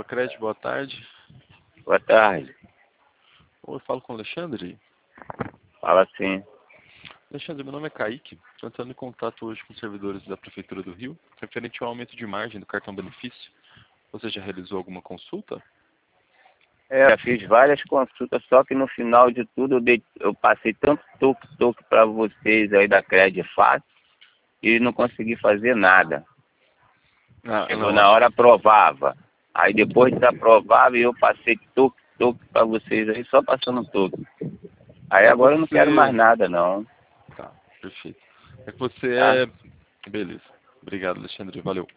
Cred, boa tarde. Boa tarde. Oi, eu falo com o Alexandre. Fala sim. Alexandre, meu nome é Kaique. Estou entrando em contato hoje com os servidores da Prefeitura do Rio, referente ao aumento de margem do cartão benefício. Você já realizou alguma consulta? Já fiz várias consultas, só que no final de tudo eu passei tanto toque para vocês aí da Cred Fácil e não consegui fazer nada. Chegou Não, na acho hora, que... aprovava. Aí depois desaprovava e eu passei toque para vocês aí, só passando toque. Aí É que agora eu não quero mais você... nada, não. Tá, perfeito. É que você Tá? é... Beleza. Obrigado, Alexandre. Valeu.